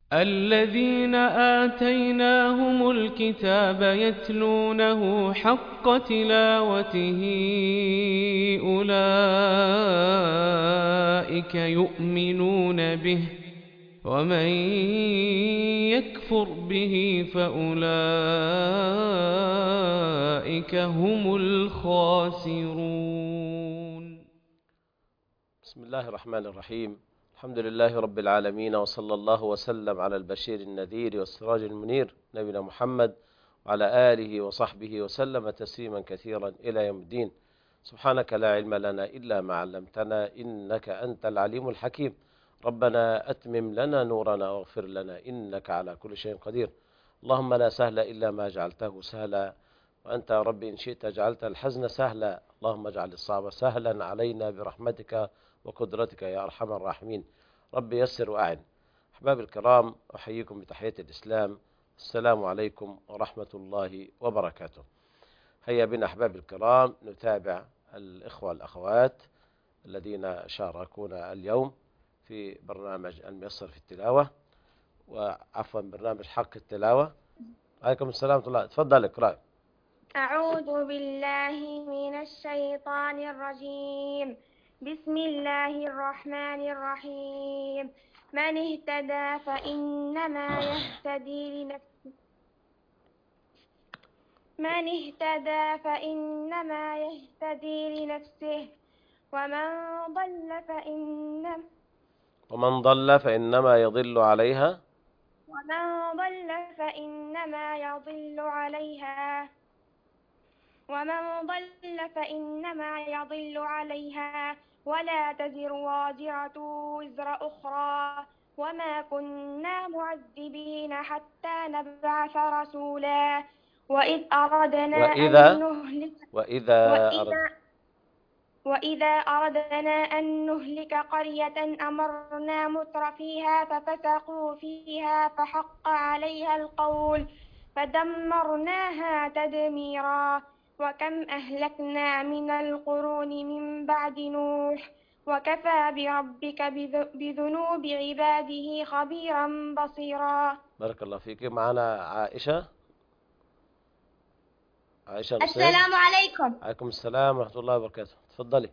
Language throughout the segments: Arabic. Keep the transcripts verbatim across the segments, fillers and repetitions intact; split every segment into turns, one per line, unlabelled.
الذين آتيناهم الكتاب يتلونه حق تلاوته أولئك يؤمنون به ومن يكفر به فأولئك هم الخاسرون.
بسم الله الرحمن الرحيم. الحمد لله رب العالمين، وصلى الله وسلم على البشير النذير والسراج المنير نبينا محمد وعلى آله وصحبه وسلم تسليما كثيرا إلى يوم الدين. سبحانك لا علم لنا إلا ما علمتنا إنك أنت العليم الحكيم. ربنا أتمم لنا نورنا واغفر لنا إنك على كل شيء قدير. اللهم لا سهل إلا ما جعلته سهلا، وأنت يا رب إن شئت جعلت الحزن سهلا. اللهم اجعل الصعب سهلا علينا برحمتك وقدرتك يا أرحم الراحمين. رب يسر وأعن. أحباب الكرام، أحييكم بتحية الإسلام. السلام عليكم ورحمة الله وبركاته. هيا بنا أحباب الكرام نتابع الإخوة والأخوات الذين شاركونا اليوم في برنامج الميسر في التلاوة، وعفوا برنامج حق التلاوة. عليكم السلام ورحمة الله. تفضل اقرأ.
أعوذ بالله من الشيطان الرجيم. بسم الله الرحمن الرحيم. من اهتدى فإنما يهتدي لنفسه من اهتدى فإنما يهتدي لنفسه ومن ضل فإنما
ومن ضل فإنما يضل عليها
ومن ضل فإنما يضل عليها ومن ضل فإنما يضل عليها ولا تزر وازرة وزر أخرى وما كنا معذبين حتى نبعث رسولا وإذ أردنا
وإذا
أن نهلك
وإذا أرد
وإذا وإذا أردنا أن نهلك قرية أمرنا متر فيها ففسقوا فيها فحق عليها القول فدمرناها تدميرا. وكم أهلكنا من القرون من بعد نوح وكفى بربك بذنوب عباده خبيرا بصيرا.
بارك الله فيك. معنا عائشة عائشة نصير.
السلام عليكم.
عليكم السلام ورحمة الله وبركاته. تفضلي.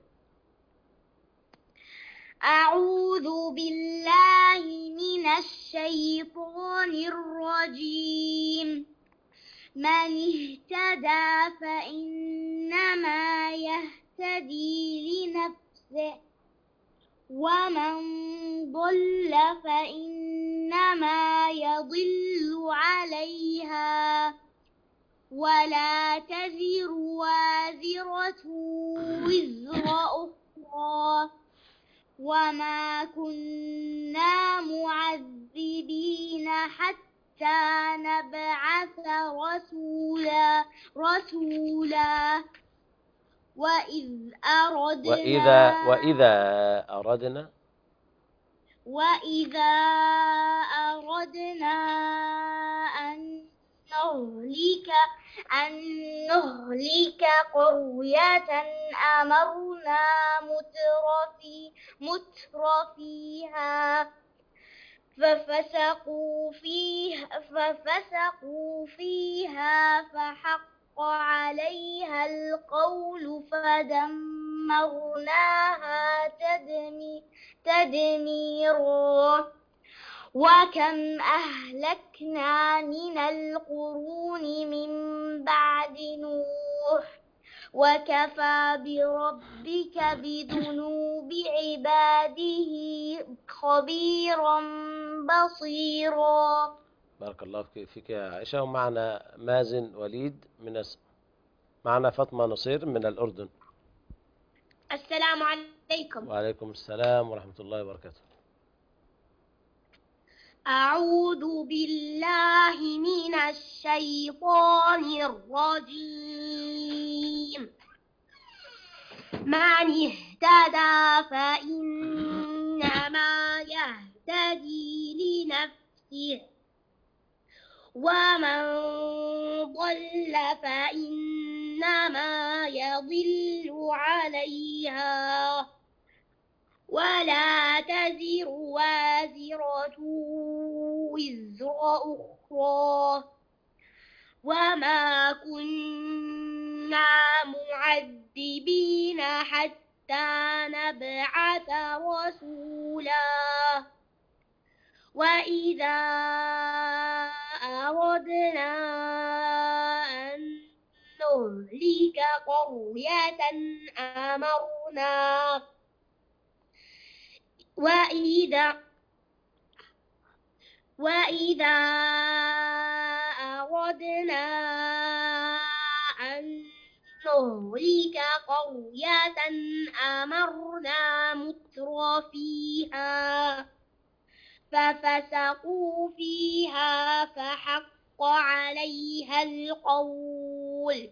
أعوذ بالله من الشيطان الرجيم. من اهتدى فإنما يهتدي لنفسه ومن ضل فإنما يضل عليها ولا تزر وازرة وزر أخرى وما كنا معذبين حتى نبعث رسولا رسولا وإذ أردنا
وإذا وإذا أردنا
وإذا أردنا أن نهلك أن نهلك قرية أمرنا مترفي مترفيها ففسقوا فيها ففسقوا فيها فحق عليها القول فدمرناها تدمي تدميرا. وكم أهلكنا من القرون من بعد نوح وكفى بربك بذنوب عباده خبيرا بصيرا.
بارك الله فيك يا عائشة. ومعنا مازن وليد من الس... معنا فاطمة نصير من الأردن.
السلام عليكم.
وعليكم السلام ورحمة الله وبركاته.
أعوذ بالله من الشيطان الرجيم. من اهتدى فإنما يهتدي لنفسه ومن ضل فإنما يضل عليها ولا تزر وازرة وزر أخرى وما كنا معذبين حتى نبعث رسولا وإذا أردنا أن نهلك قرية أمرنا وإذا وإذا أردنا أن نهلك قرية أمرنا متر فيها ففسقوا فيها فحق عليها القول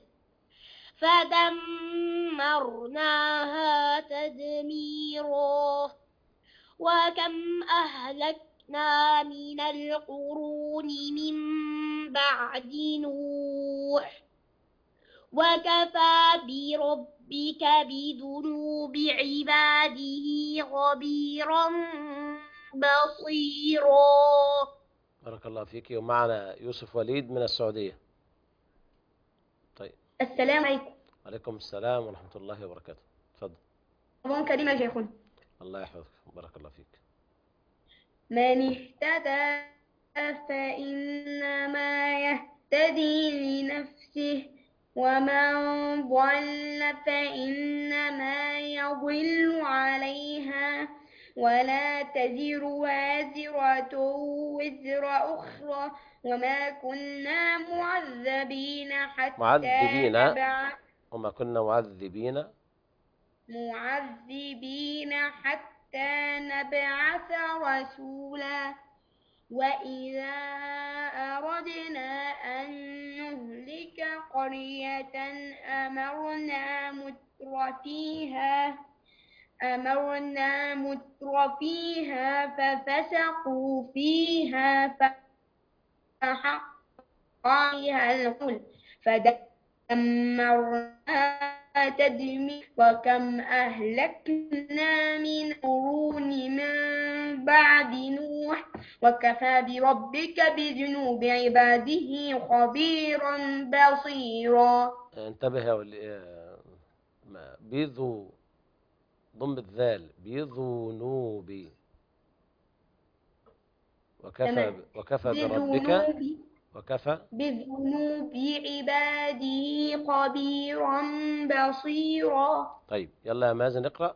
فدمرناها تدميرا وكم أهلكنا من القرون من بعد نوح وكفى بربك بذنوب عباده خبيرا بصيرا.
بارك الله فيك. ومعنا يوسف وليد من السعودية. طيب.
السلام عليكم.
وعليكم السلام ورحمة الله وبركاته. تفضل.
رمضان كريم يا شيخنا.
الله يحفظك. بارك الله فيك.
من اهتدى فإنما يهتدي لنفسه ومن ضل فإنما يضل عليها ولا تزر وازرة وزر أخرى وما كنا معذبين حتى
معذبين
نبعث
وما كنا معذبين
معذبين حتى نبعث رسولا وإذا أردنا أن نهلك قرية أمرنا متر فيها أمرنا متر فيها ففسقوا فيها فحق عليها القول فدمرناها تدميرا وكم أهلكنا من قرون من بعد نوح وكفى بربك بذنوب عباده خبيرا بصيرا.
انتبه يا ولي. بذو ضم الذال بذنوب وكفى وكفى بربك وكفى
بذنوب عباده خبيرا بصيرا.
طيب يلا يا مازن اقرأ.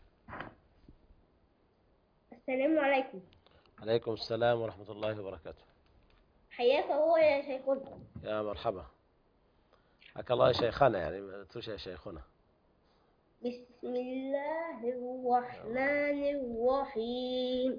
السلام عليكم.
عليكم السلام ورحمة الله وبركاته.
حياك الله يا شيخنا.
يا مرحبا. حياك الله يا شيخنا، يعني ما تقولش يا شيخنا.
بسم الله الرحمن الرحيم.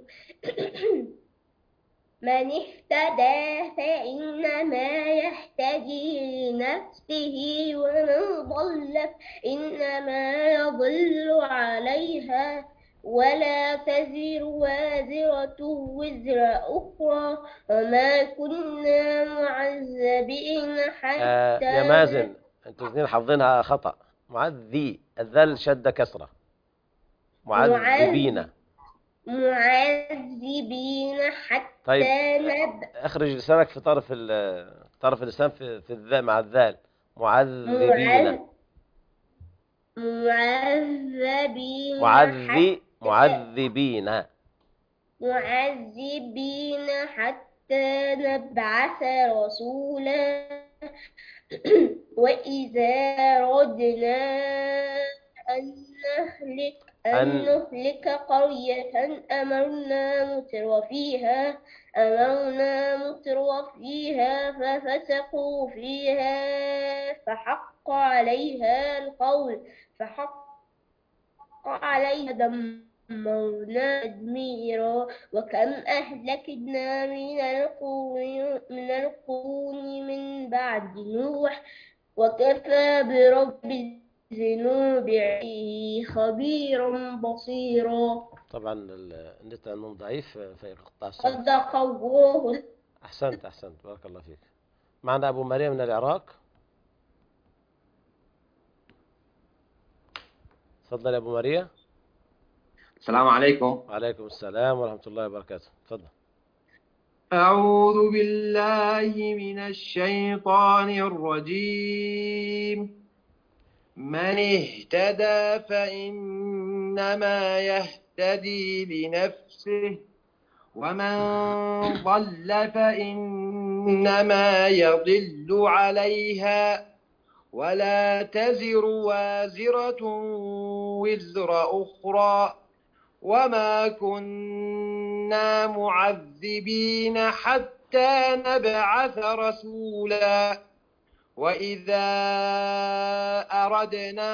من اهتدى فإنما يهتدي لنفسه ومن ضل فإنما يضل عليها ولا تزر وازرة وزر أخرى وما كنا معذبين حتى
آه يا مازن انتوا الاثنين حافظينها خطأ. معذي الذل شد كسرة. معذبين
معذبين حتى
طيب
نبأ.
اخرج لسانك في طرف طرف اللسان في في الذال مع الذال. معذبين
معذبين
معذي معذبين
معذبين حتى نبعث رسولا وإذا ردنا أن نهلك أن نهلك قرية أمرنا متر فيها أمرنا متر فيها ففسقوا فيها فحق عليها القول فحق عليها دمرنا تدميرا وكم أهلكنا من القرون من القرون من بعد نوح وكفى برب ذنوب خبيرا بصيرا.
طبعا النت عندهم ضعيف فيقطع الصوت.
صدق الله.
احسنت احسنت بارك الله فيك. معنا ابو مريم من العراق. تفضل يا ابو مريم.
السلام عليكم.
وعليكم السلام ورحمة الله وبركاته. تفضل.
أعوذ بالله من الشيطان الرجيم. من اهتدى فإنما يهتدي لنفسه ومن ضل فإنما يضل عليها ولا تزر وازرة وزر أخرى وما كنا معذبين حتى نبعث رسولا وإذا أردنا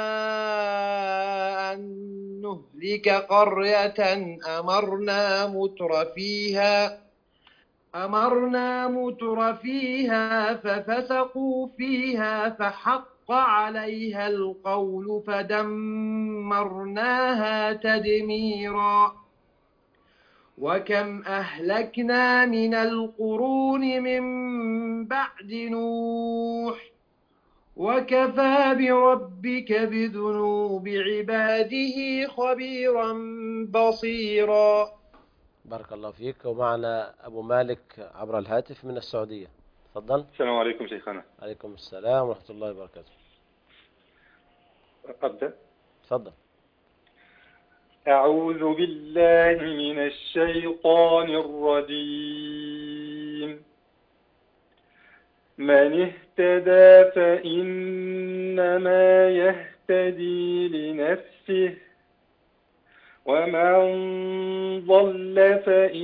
أن نهلك قرية أمرنا متر فيها أمرنا متر فيها ففسقوا فيها فحق عليها القول فدمرناها تدميرا وكم أهلكنا من القرون من بعد نوح وكفى بربك بذنوب عباده خبيرا بصيرا.
بارك الله فيك. ومعنا أبو مالك عبر الهاتف من السعودية. تفضل.
السلام عليكم شيخنا.
عليكم السلام ورحمة الله وبركاته.
أبدأ.
تفضل.
أعوذ بالله من الشيطان الرجيم. من اهتدى فإنما يهتدي لنفسه ومن ضل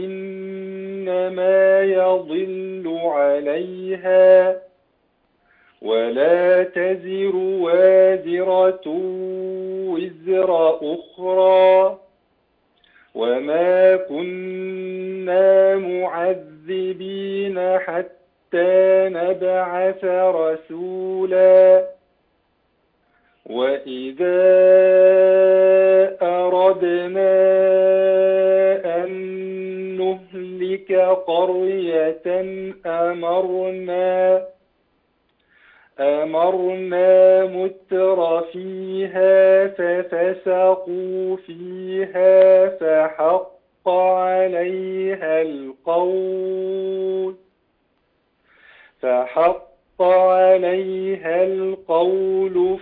فإنما يضل عليها ولا تزر وازرة وزر أخرى وما كنا معذبين حتى نبعث رسولا وإذا أردنا أن نهلك قرية أمرنا أمرنا متر فيها ففسقوا فيها فحق عليها القول فحق عليها القول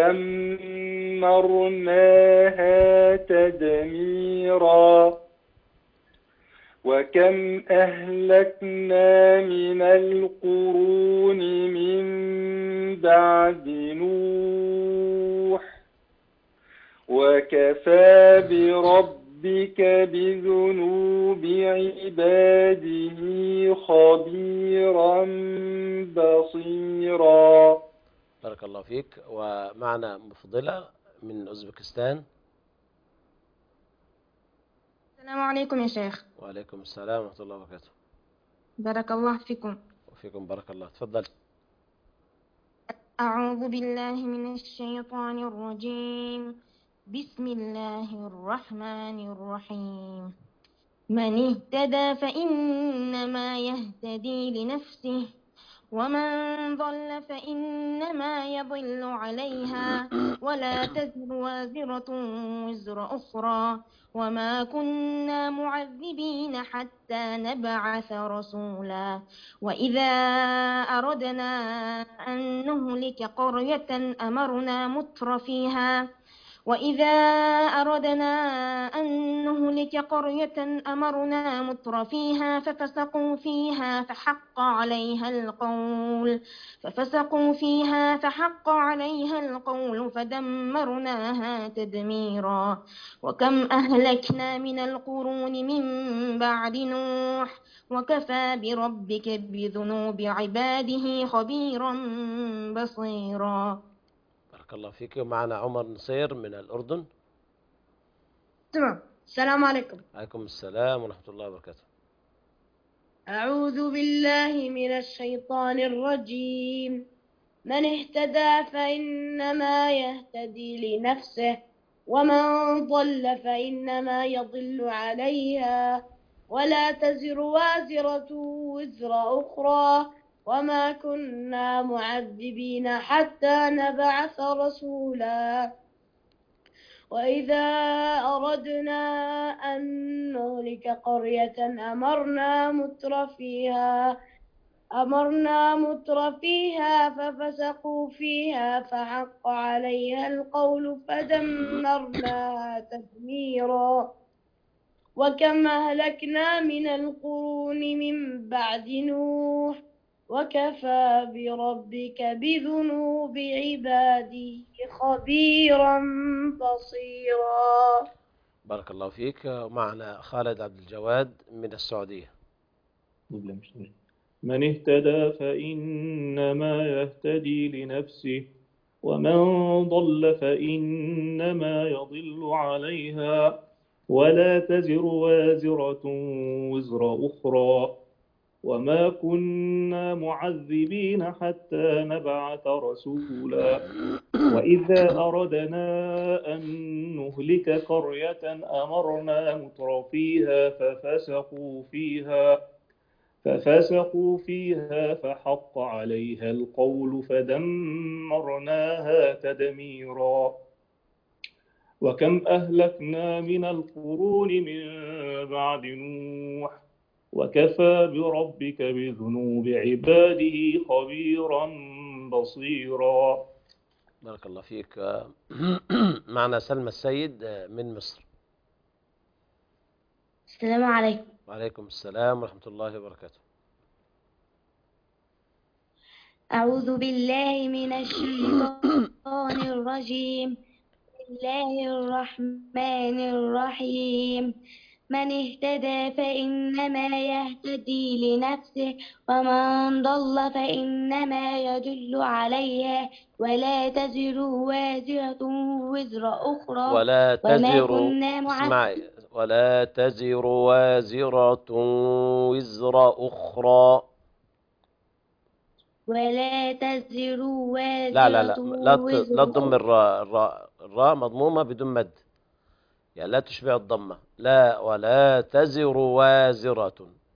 فدمرناها تدميرا وكم أهلكنا من القرون من بعد نوح وكفى بربك بذنوب عباده خبيرا بصيرا.
بارك الله فيك. ومعنا مفضلة من أوزبكستان.
السلام عليكم يا شيخ.
وعليكم السلام ورحمة الله وبركاته.
بارك الله فيكم.
وفيكم بارك الله. تفضل.
أعوذ بالله من الشيطان الرجيم. بسم الله الرحمن الرحيم. من اهتدى فإنما يهتدي لنفسه ومن ضل فإنما يضل عليها ولا تزر وازرة وزر أخرى وما كنا معذبين حتى نبعث رسولا وإذا أردنا أن نهلك قرية أمرنا متر فيها وإذا أردنا أن نهلك قرية أمرنا متر فيها ففسقوا فيها فحق عليها القول ففسقوا فيها فحق عليها القول فدمرناها تدميرا وكم أهلكنا من القرون من بعد نوح وكفى بربك بذنوب عباده خبيرا بصيرا.
بارك الله فيك. ومعنا عمر نصير من الأردن.
تمام. السلام عليكم.
عليكم السلام ورحمة الله وبركاته.
أعوذ بالله من الشيطان الرجيم. من اهتدى فإنما يهتدي لنفسه ومن ضل فإنما يضل عليها ولا تزر وازرة وزر أخرى وما كنا معذبين حتى نبعث رسولا وإذا أردنا أن نهلك قرية أمرنا متر فيها أمرنا متر فيها ففسقوا فيها فحق عليها القول فدمرناها تدميرا وكم أهلكنا من القرون من بعد نوح وكفى بربك بذنوب عباده خبيرا بصيرا.
بارك الله فيك. معنا خالد عبد الجواد من السعودية.
من اهتدى فإنما يهتدي لنفسه ومن ضل فإنما يضل عليها ولا تزر وازرة وزر أخرى وما كنا معذبين حتى نبعث رسولا وإذا أردنا أن نهلك قرية أمرنا مترفيها ففسقوا فيها ففسقوا فيها فحق عليها القول فدمرناها تدميرا وكم أهلكنا من القرون من بعد نوح وكفى بربك بذنوب عباده خبيرا بصيرا.
بارك الله فيك. معنا سلمى السيد من مصر.
السلام عليكم.
وعليكم السلام ورحمة الله وبركاته.
أعوذ بالله من الشيطان الرجيم. بسم الله الرحمن الرحيم. من اهتدى فإنما يهتدي لنفسه ومن ضل فإنما يدل عليها ولا تزر وازرة وزر أخرى
ولا تزر
كنا
اسمعي ولا تزر وازرة وزر أخرى
ولا تزر وازرة
لا لا لا لا ت-
وزر
لا تضم
أخرى
الراء الراء الراء مضمومة بدون مد، يعني لا تشبع الضمة. لا ولا تزر وازرة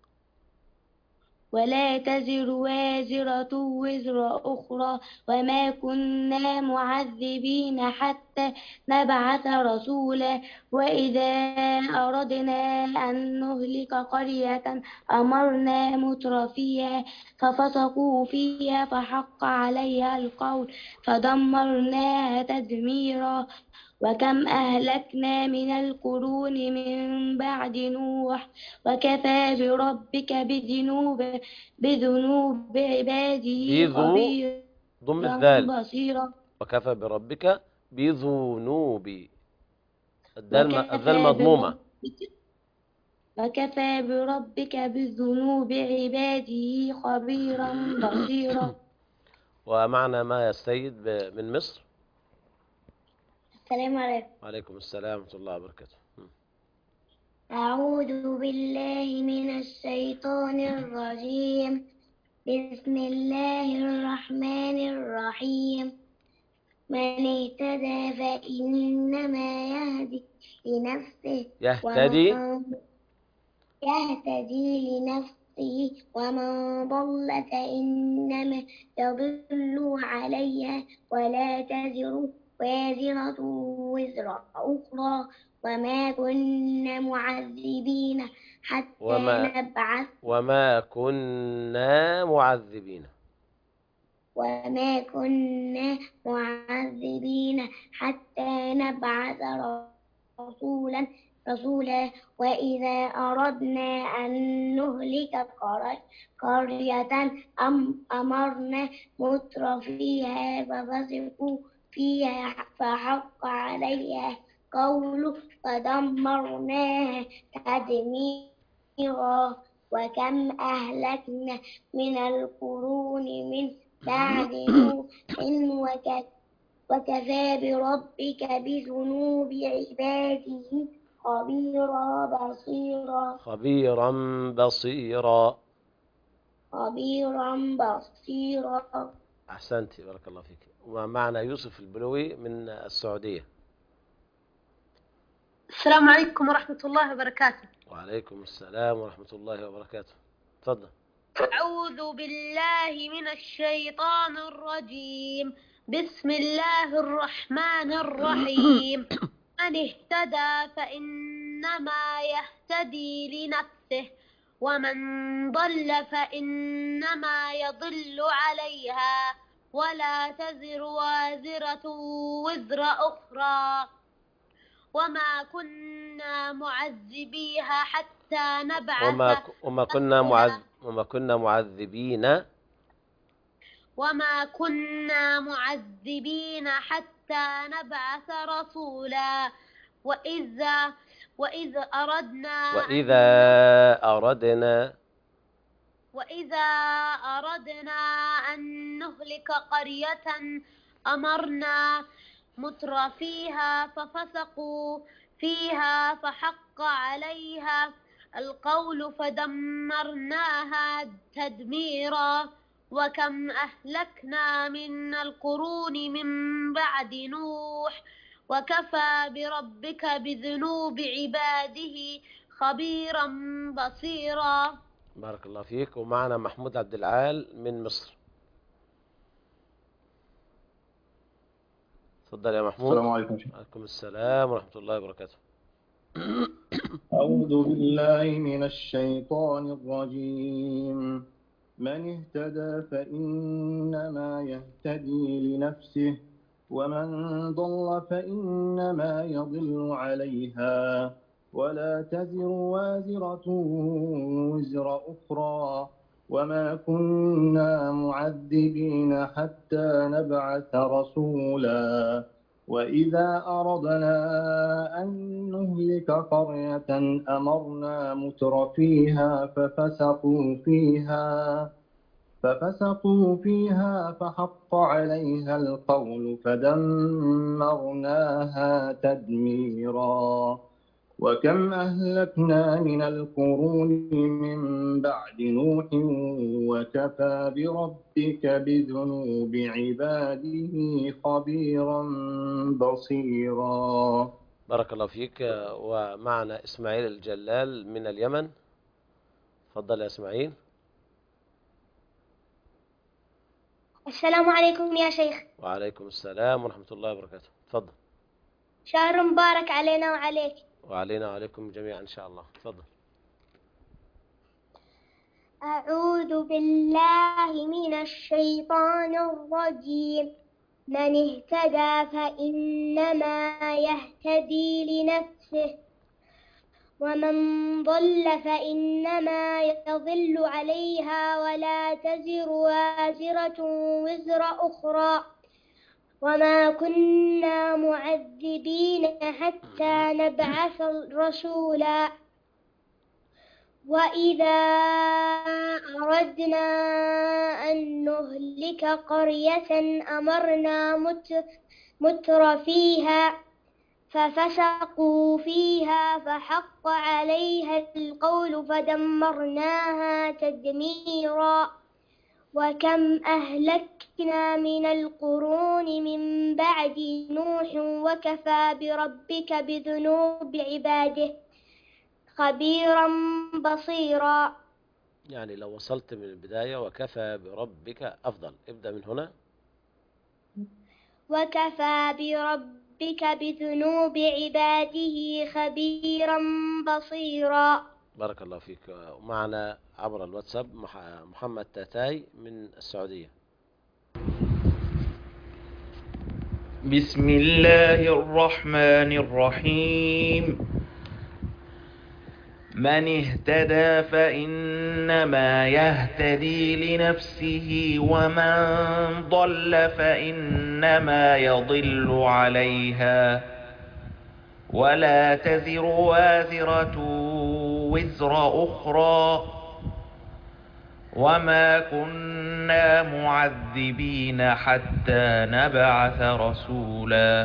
ولا تزر وازرة وزر أخرى وما كنا معذبين حتى نبعث رسولا وإذا أردنا أن نهلك قرية أمرنا مترفيها ففسقوا فيها فحق عليها القول فدمرناها تدميرا وكم أهلكنا من القرون من بعد نوح وكفى بربك بذنوب بذنوب عباده
بذو
خبيرا
ضم الذال
بصيرا
وكفى بربك بذنوب الذال الذال
وكفى
مضمومة.
بربك وكفى بربك بذنوب عباده خبيرا بصيرا.
ومعنا ما السيد ب- من مصر.
السلام عليكم.
وعليكم السلام ورحمة الله وبركاته.
أعوذ بالله من الشيطان الرجيم. بسم الله الرحمن الرحيم. من اهتدى فإنما يهدي لنفسه
يهتدي
ومن يهتدي لنفسه ومن ضل فإنما يضل عليها ولا تزر وازرة وزر أخرى وما كنا معذبين حتى
وما
نبعث
وما كنا معذبين
وما كنا معذبين حتى نبعث رسولا رسولا وإذا أردنا أن نهلك قر- قرية أم أمرنا متر فيها ففسقوا فيها فحق عليها قول فدمرناها تدميرا وكم أهلكنا من القرون من بعد نوح وك- وكفى بربك بذنوب عباده خبيرا بصيرا
خبيرا بصيرا.
خبيرا بصيرا.
أحسنتي بارك الله فيك. ومعنا يوسف البلوي من السعودية.
السلام عليكم ورحمة الله وبركاته.
وعليكم السلام ورحمة الله وبركاته. تفضل.
أعوذ بالله من الشيطان الرجيم. بسم الله الرحمن الرحيم. من اهتدى فإنما يهتدي لنفسه ومن ضل فإنما يضل عليها ولا تزر وازرة وزر أخرى وما كنا معذبيها حتى نبعث
وما وما كنا معذ وما كنا معذبين
وما كنا معذبين حتى نبعث رسولا وإذا وإذ أردنا
وإذا أردنا
وإذا أردنا أن نهلك قرية أمرنا متر فيها ففسقوا فيها فحق عليها القول فدمرناها تدميرا وكم أهلكنا من القرون من بعد نوح وكفى بربك بذنوب عباده خبيرا بصيرا.
بارك الله فيك. ومعنا محمود عبد العال من مصر. تفضل يا محمود.
السلام عليكم.
وعليكم السلام ورحمة الله وبركاته.
أعوذ بالله من الشيطان الرجيم. من اهتدى فإنما يهتدي لنفسه ومن ضل فإنما يضل عليها ولا تزر وازرة وزر أخرى وما كنا معذبين حتى نبعث رسولا وإذا أردنا أن نهلك قرية أمرنا متر فيها ففسقوا فيها ففسقوا فيها فحق عليها القول فدمرناها تدميرا وكم أهلكنا من القرون من بعد نوح وكفى بربك بذنوب عباده خبيرا بصيرا.
بارك الله فيك. ومعنا إسماعيل الجلال من اليمن. تفضل يا إسماعيل.
السلام عليكم يا شيخ.
وعليكم السلام ورحمة الله وبركاته. تفضل.
شهر مبارك علينا وعليك.
وعلينا وعليكم جميعا إن شاء الله. تفضل.
أعوذ بالله من الشيطان الرجيم. من اهتدى فإنما يهتدي لنفسه ومن ضل فإنما يضل عليها ولا تزر وازرة وزر أخرى وما كنا معذبين حتى نبعث رسولا وإذا أردنا أن نهلك قرية أمرنا متر فيها ففسقوا فيها فحق عليها القول فدمرناها تدميرا وكم أهلكنا من القرون من بعد نوح وكفى بربك بذنوب عباده خبيرا بصيرا.
يعني لو وصلت من البداية وكفى بربك أفضل. ابدأ من هنا.
وكفى بربك بذنوب عباده خبيرا بصيرا.
بارك الله فيك. ومعنا عبر الواتساب محمد تاتاي من السعودية.
بسم الله الرحمن الرحيم. من اهتدى فإنما يهتدي لنفسه ومن ضل فإنما يضل عليها ولا تزر وازرة وزر أخرى وما كنا معذبين حتى نبعث رسولا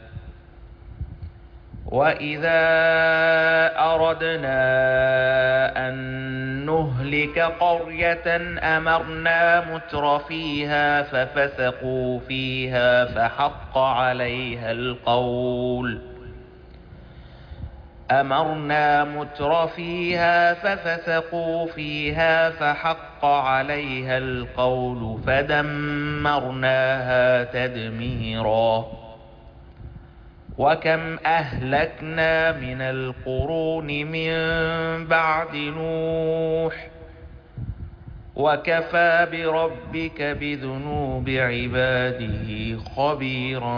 وإذا أردنا أن نهلك قرية أمرنا متر فيها ففسقوا فيها فحق عليها القول أمرنا متر فيها ففسقوا فيها فحق عليها القول فدمرناها تدميرا وكم أهلكنا من القرون من بعد نوح وكفى بربك بذنوب عباده خبيرا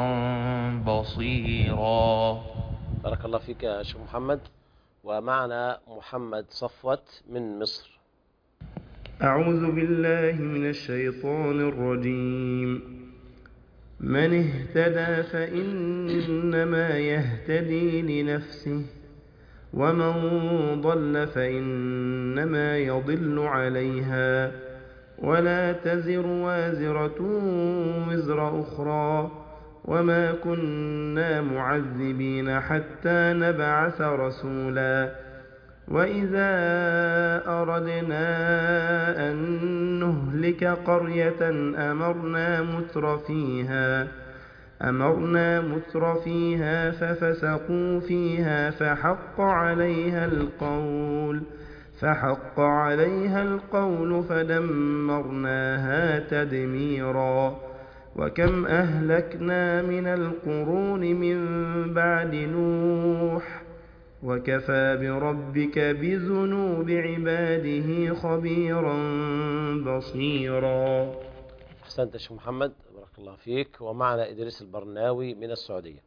بصيرا.
بارك الله فيك يا شيخ محمد. ومعنا محمد صفوت من مصر.
أعوذ بالله من الشيطان الرجيم. من اهتدى فإنما يهتدي لنفسه ومن ضل فإنما يضل عليها ولا تزر وازرة وزر أخرى وما كنا معذبين حتى نبعث رسولا. وإذا أردنا أن نهلك قرية أمرنا متر فيها أمرنا متر فيها ففسقوا فيها فحق عليها القول فحق عليها القول فدمرناها تدميرا. وكم أهلكنا من القرون من بعد نوح وكفى بربك بذنوب عباده خبيرا بصيرا.
أحسنت يا شيخ محمد، بارك الله فيك. ومعنا إدريس البرناوي من السعودية.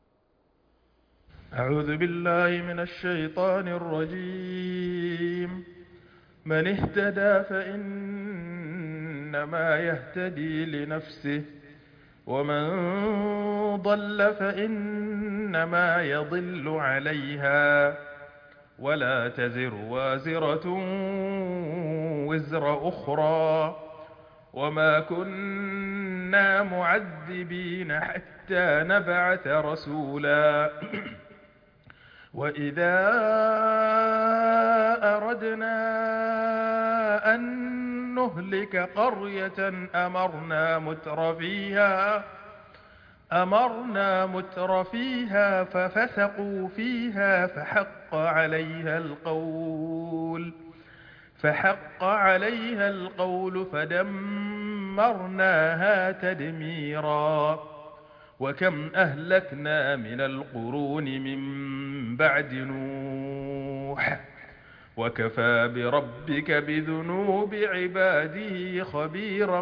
أعوذ بالله من الشيطان الرجيم. من اهتدى فإنما يهتدي لنفسه ومن ضل فإنما يضل عليها ولا تزر وازرة وزر أخرى وما كنا معذبين حتى نبعث رسولا. وإذا أردنا أن نهلك قرية أمرنا متر فيها أمرنا متر فيها ففسقوا فيها فحق عليها القول فحق عليها القول فدمرناها تدميرا. وكم أهلكنا من القرون من بعد نوح وكفى بربك بذنوب عباده خبيرا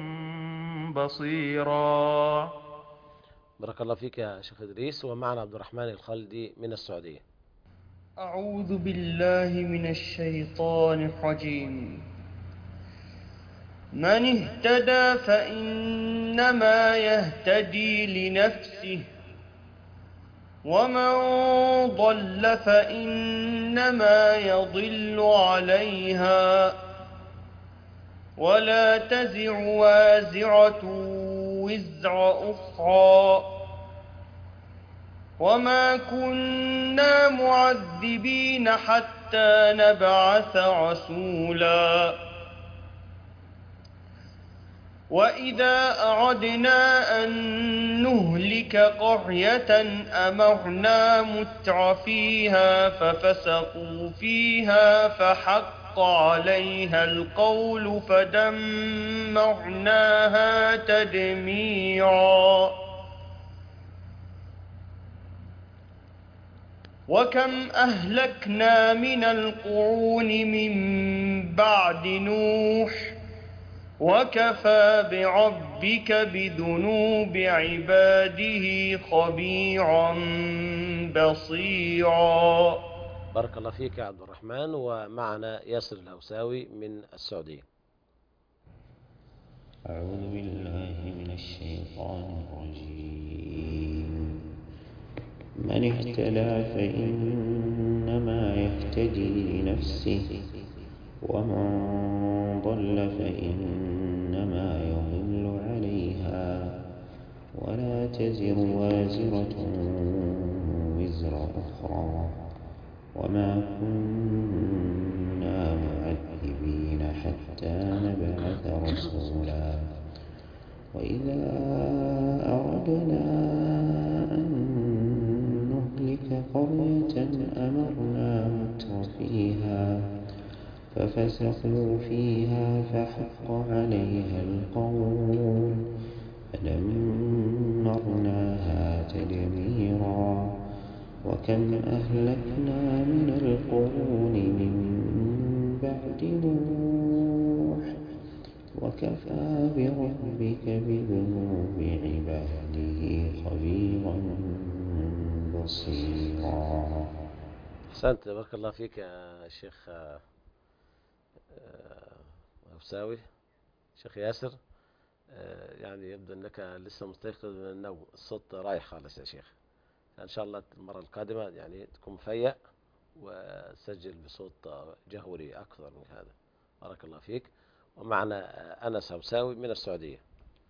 بصيرا.
بارك الله فيك يا شيخ إدريس. ومعنا عبد الرحمن الخالدي من السعودية.
أعوذ بالله من الشيطان الرجيم. من اهتدى فإنما يهتدي لنفسه ومن ضل فإنما يضل عليها ولا تزر وازرة وزر أخرى وما كنا معذبين حتى نبعث رسولا. وإذا أردنا أن نهلك قرية أمرنا متر فيها ففسقوا فيها فحق عليها القول فدمرناها تدميرا. وكم أهلكنا من القرون من بعد نوح وكفى بربك بذنوب عباده خبيرا بصيرا.
بارك الله فيك يا عبد الرحمن. ومعنا ياسر الهوساوي من السعودية.
أعوذ بالله من الشيطان الرجيم. من اهتدى فإنما يهتدي لنفسه ومن ضل فإنما يضل عليها ولا تزر وازرة وزر أخرى وما كنا معذبين حتى نبعث رسولا. وإذا أردنا أن نهلك قرية أمرنا متر فيها ففسقوا فيها فحق عليها القول فدمرناها تدميرا. وكم أهلكنا من القرون من بعد نوح وكفى بربك بذنوب عباده خبيرا بصيرا.
أحسنت، بارك الله فيك يا شيخ أبساوي. شيخ ياسر، يعني يبدو أنك لسه مستيقظ من النوم، الصوت رايح خالص يا شيخ. إن شاء الله المرة القادمة يعني تكون مفيأ وسجل بصوت جهوري أكثر من هذا. بارك الله فيك. ومعنا أنس أبساوي من السعودية.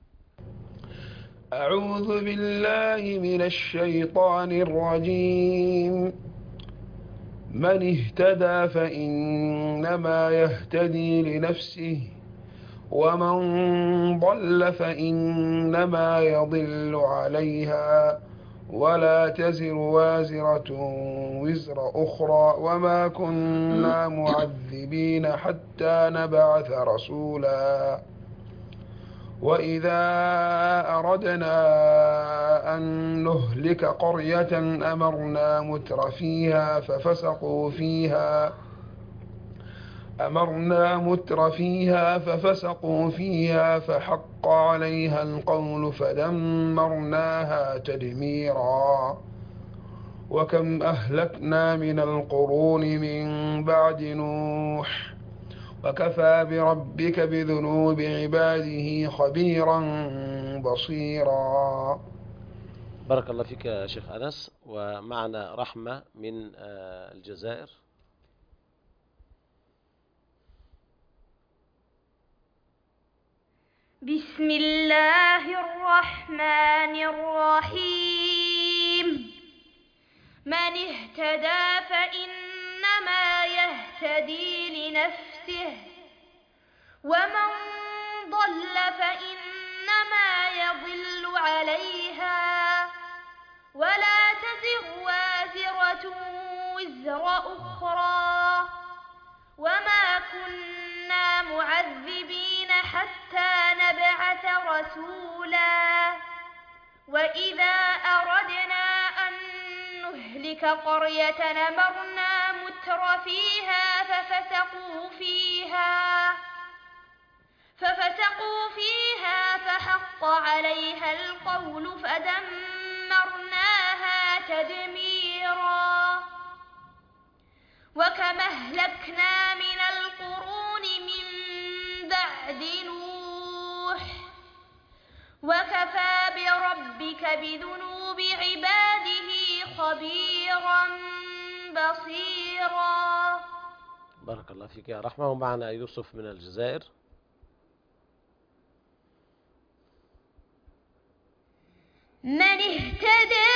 أعوذ بالله من الشيطان الرجيم. من اهتدى فإنما يهتدي لنفسه ومن ضل فإنما يضل عليها ولا تزر وازرة وزر أخرى وما كنا معذبين حتى نبعث رسولا. وإذا أردنا أن نهلك قرية أمرنا متر فيها ففسقوا فيها أمرنا متر فيها ففسقوا فيها فحق عليها القول فدمرناها تدميرا. وكم أهلكنا من القرون من بعد نوح وكفى بربك بذنوب عباده خبيرا بصيرا.
بارك الله فيك يا شيخ أنس. ومعنا رحمة من الجزائر.
بسم الله الرحمن الرحيم. من اهتدى فإنما يهتدي لنفسه ومن ضل فإنما يضل عليها ولا تزر وازرة وزر أخرى وما كنا معذبين حتى نبعث رسولا. وإذا أردنا أن نهلك قرية أمرنا متر فيها ففسقوا فيها ففسقوا فيها فحق عليها القول فدمرناها تدميرا. وكم أهلكنا من القرون من بعد نوح وكفى بربك بذنوب عباده خبيرا بصيرا.
بارك الله فيك يا رحمة. ومعنا يوسف من الجزائر.
من اهتدى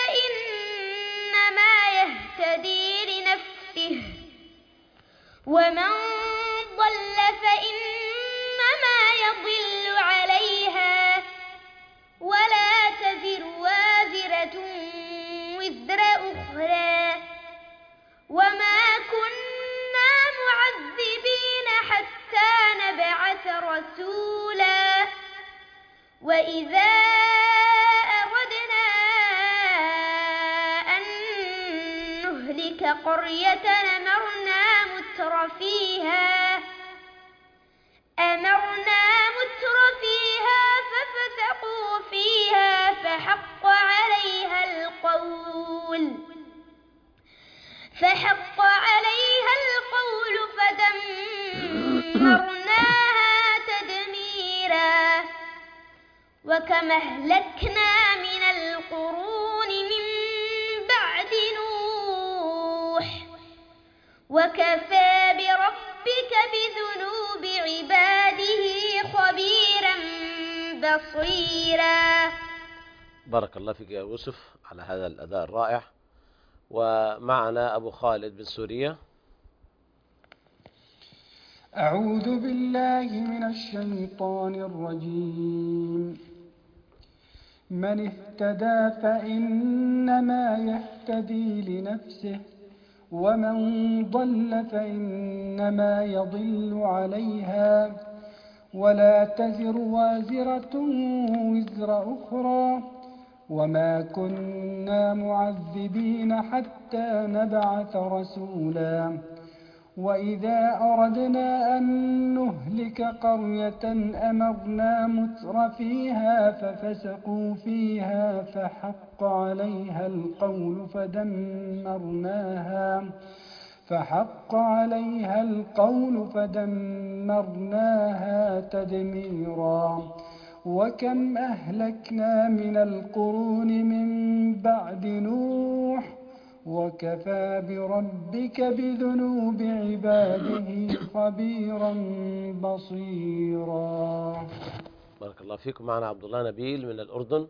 فإنما يهتدي لنفسه ومن ضل فإنما يضل عليها ولا تزر وازرة وزر أخرى وما كنا معذبين حتى نبعث رسولا. وإذا أردنا أن نهلك قرية أمرنا متر فيها أمرنا متر فيها ففسقوا فيها فحق عليها القول فحق عليها القول فدمرناها تدميرا. وكم أهلكنا من القرون من بعد نوح وكفى بربك بذنوب عباده خبيرا بصيرا.
بارك الله فيك يا يوسف على هذا الأداء الرائع. ومعنا أبو خالد من سوريا.
أعوذ بالله من الشيطان الرجيم. من اهتدى فإنما يهتدي لنفسه ومن ضل فإنما يضل عليها ولا تزر وازرة وزر أخرى وما كنا معذبين حتى نبعث رسولا وإذا أردنا أن نهلك قرية أمرنا متر فيها ففسقوا فيها فحق عليها القول فدمرناها فحق عليها القول فدمرناها تدميرا وكم أهلكنا من القرون من بعد نوح وكفى بربك بذنوب عباده خبيرا بصيرا.
بارك الله فيكم. معنا عبد الله نبيل من الأردن.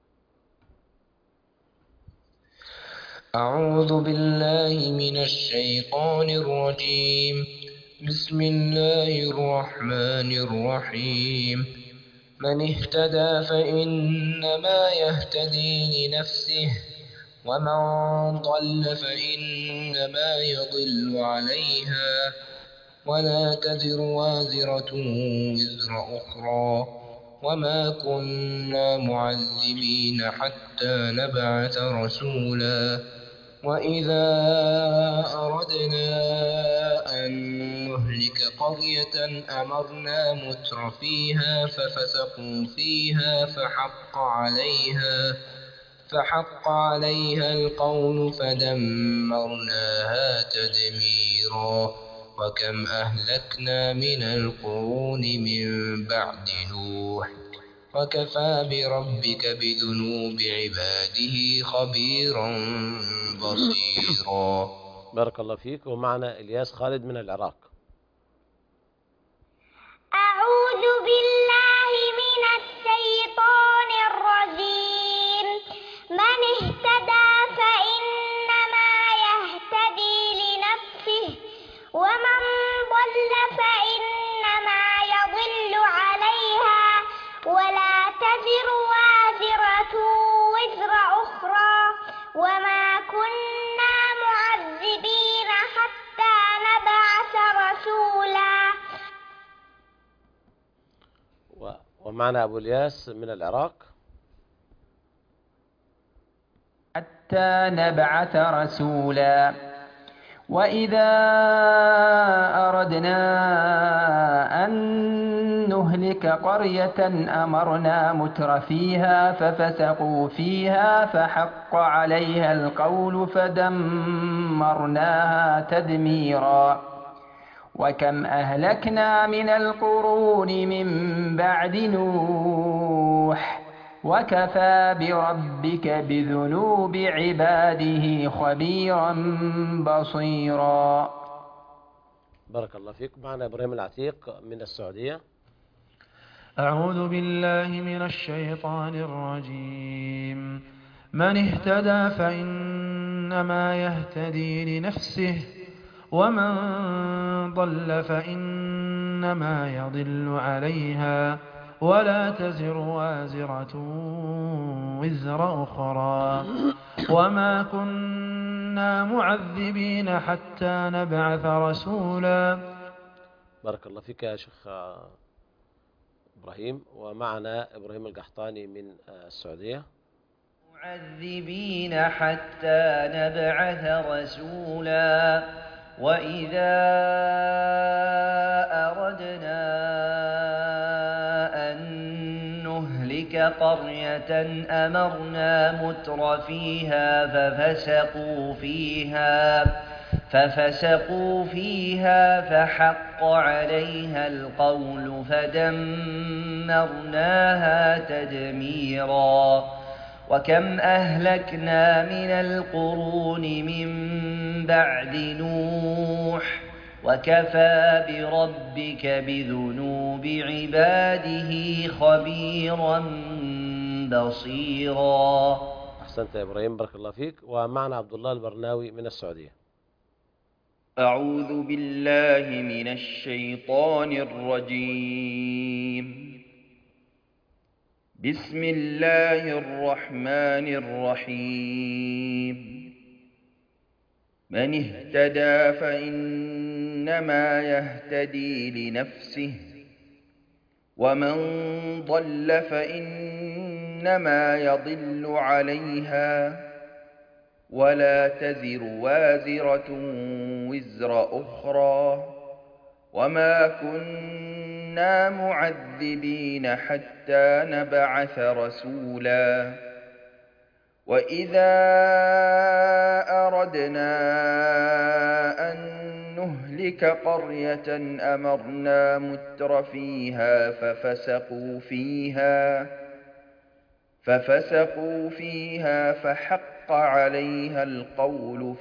أعوذ بالله من الشيطان الرجيم. بسم الله الرحمن الرحيم. من اهتدى فإنما يهتدي لنفسه ومن ضل فإنما يضل عليها ولا تزر وازرة وزر أخرى وما كنا معذبين حتى نبعث رسولا وإذا أردنا أن نهلك قرية أمرنا متر فيها ففسقوا فيها فحق عليها فحق عليها القول فدمرناها تدميرا وكم أهلكنا من القرون من بعد نوح وكفى بربك بذنوب عباده خبيرا بصيرا.
بارك الله فيك. ومعنا إلياس خالد من العراق.
أعوذ بالله من الشيطان الرجيم. من اهتدى فإنما يهتدي لنفسه ومن ضل فإنما يضل عليها ولا تزر وازرة وزر أخرى وما كنا معذبين حتى نبعث رسولا.
ومعنا أبو الياس من العراق.
حتى نبعث رسولا وإذا أردنا أن نهلك قرية أمرنا متر فيها ففسقوا فيها فحق عليها القول فدمرناها تدميرا وكم أهلكنا من القرون من بعد نوح وكفى بربك بذنوب عباده خبيرا بصيرا.
بارك الله فيك. معنا إبراهيم العتيق من السعودية.
أعوذ بالله من الشيطان الرجيم. من اهتدى فإنما يهتدي لنفسه ومن ضل فإنما يضل عليها ولا تزر وازرة وزر أخرى وما كنا معذبين حتى نبعث رسولا.
بارك الله فيك يا شيخ إبراهيم. ومعنا إبراهيم القحطاني من السعودية.
معذبين حتى نبعث رسولا وإذا أردنا أن نهلك قرية أمرنا متر فيها ففسقوا فيها ففسقوا فيها فحق عليها القول فدمرناها تدميرا وكم أهلكنا من القرون من بعد نوح وكفى بربك بذنوب عباده خبيرا بصيرا.
أحسنت يا إبراهيم، بارك الله فيك. ومعنا عبد الله البرناوي من السعودية.
أعوذ بالله من الشيطان الرجيم. بسم الله الرحمن الرحيم. من اهتدى فإنما يهتدي لنفسه ومن ضل فإنما فإنما يضل عليها ولا تزر وازرة وزر أخرى وما كنا معذبين حتى نبعث رسولا وإذا أردنا أن نهلك قرية أمرنا متر فيها ففسقوا فيها ففسقوا فيها فحق عليها القول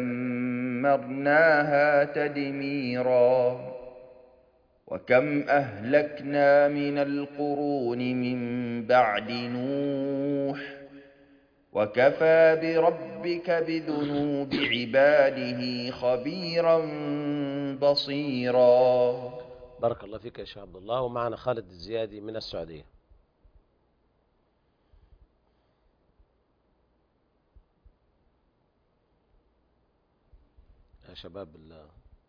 فدمرناها تدميرا وكم أهلكنا من القرون من بعد نوح وكفى بربك بذنوب عباده خبيرا بصيرا.
بارك الله فيك يا شيخ عبد الله. ومعنا خالد الزيادي من السعودية. يا شباب الله.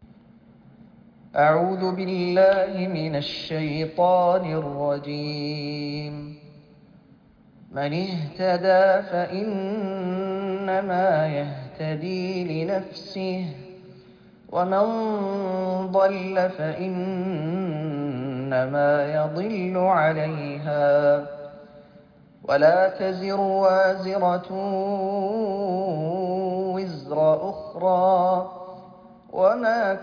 أعوذ بالله من الشيطان الرجيم. من اهتدى فإنما يهتدي لنفسه ومن ضل فإنما يضل عليها ولا تزر وازرة وزر أخرى وما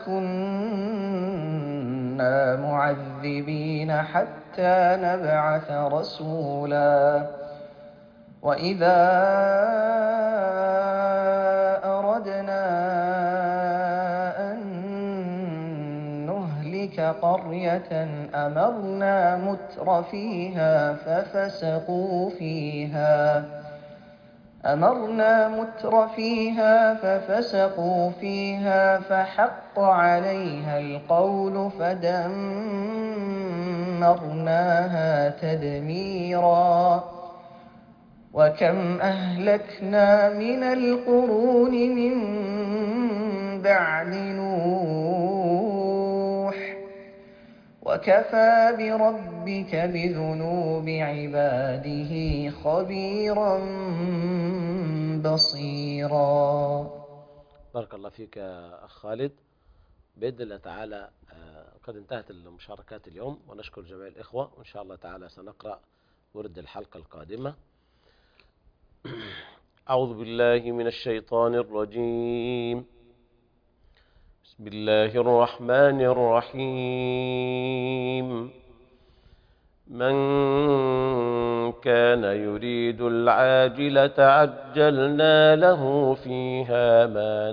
كنا معذبين حتى نبعث رسولا وإذا أردنا أن نهلك قرية أمرنا متر فيها ففسقوا فيها أمرنا متر فيها ففسقوا فيها فحق عليها القول فدمرناها تدميرا وكم أهلكنا من القرون من بعد نوح وكفى بربك بذنوب عباده خبيرا بصيرا.
بارك الله فيك يا أخ خالد. بإذن الله تعالى قد انتهت المشاركات اليوم ونشكر جميع الإخوة وإن شاء الله تعالى سنقرأ ورد الحلقة القادمة. أعوذ بالله من الشيطان الرجيم. بسم الله الرحمن الرحيم. من كان يريد العاجلة عجلنا له فيها ما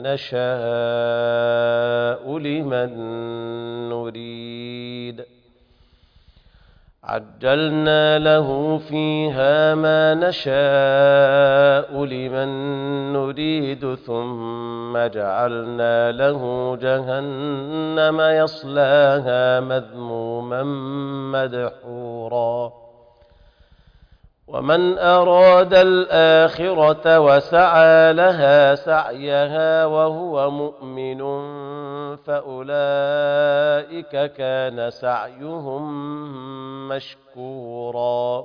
نشاء لمن نريد عجلنا له فيها ما نشاء لمن نريد ثم جعلنا له جهنم يصلاها مذموما مدحورا ومن أراد الآخرة وسعى لها سعيها وهو مؤمن فأولئك كان سعيهم مشكورا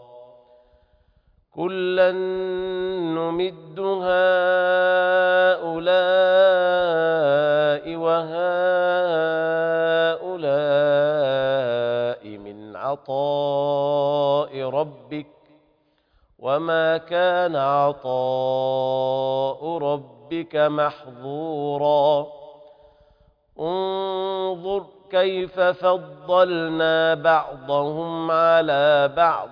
كلا نمد هؤلاء وهؤلاء من عطاء ربك وما كان عطاء ربك محظورا انظر كيف فضلنا بعضهم على بعض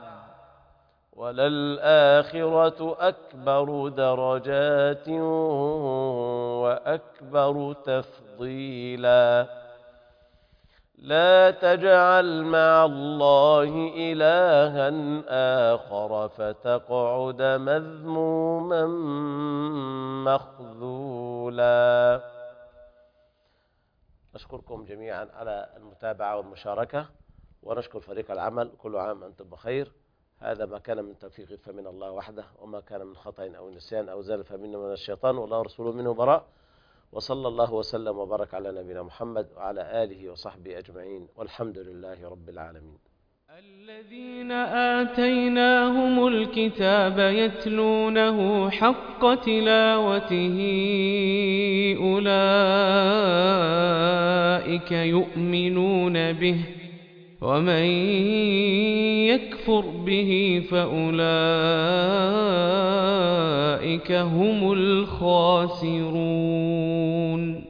وللآخرة أكبر درجات وأكبر تفضيلا لا تجعل مع الله إلها آخر فتقعد مذموما مخذولا. نشكركم جميعا على المتابعة والمشاركة ونشكر فريق العمل. كل عام أنتم بخير. هذا ما كان من توفيق فمن الله وحده وما كان من خطأ أو نسيان أو زال فمنه من الشيطان والله رسوله منه براء وصلى الله وسلم وبارك على نبينا محمد وعلى آله وصحبه أجمعين والحمد لله رب العالمين.
الذين آتيناهم الكتاب يتلونه حق تلاوته أولئك يؤمنون به ومن يكفر به فأولئك هم الخاسرون